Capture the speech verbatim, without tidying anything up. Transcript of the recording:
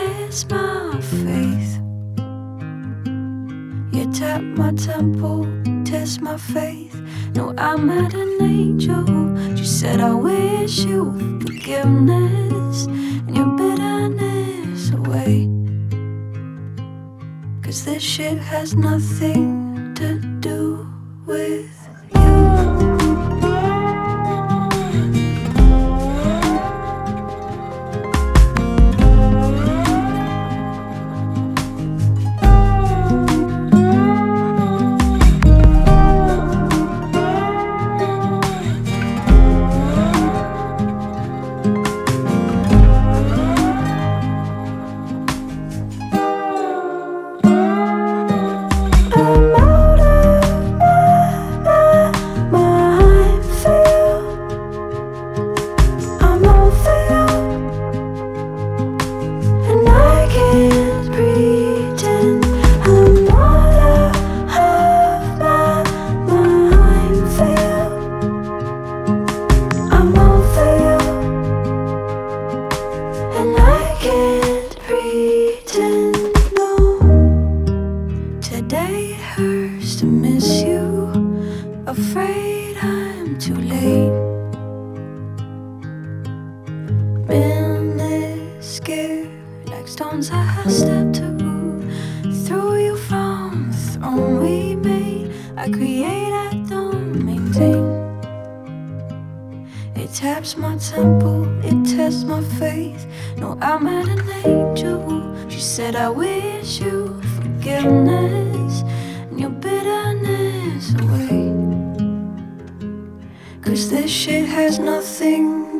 test my faith. You tap my temple, test my faith. No, I met an angel. She said, I wish you forgiveness and your bitterness away. Cause this shit has nothing to do with to miss you, afraid I'm too late. Been this scared, like stones I have stepped to. Threw you from the throne we made. I create, I don't maintain. It taps my temple, it tests my faith. No, I met an angel. She said, I wish you forgiveness and your bitterness away. Cause this shit has nothing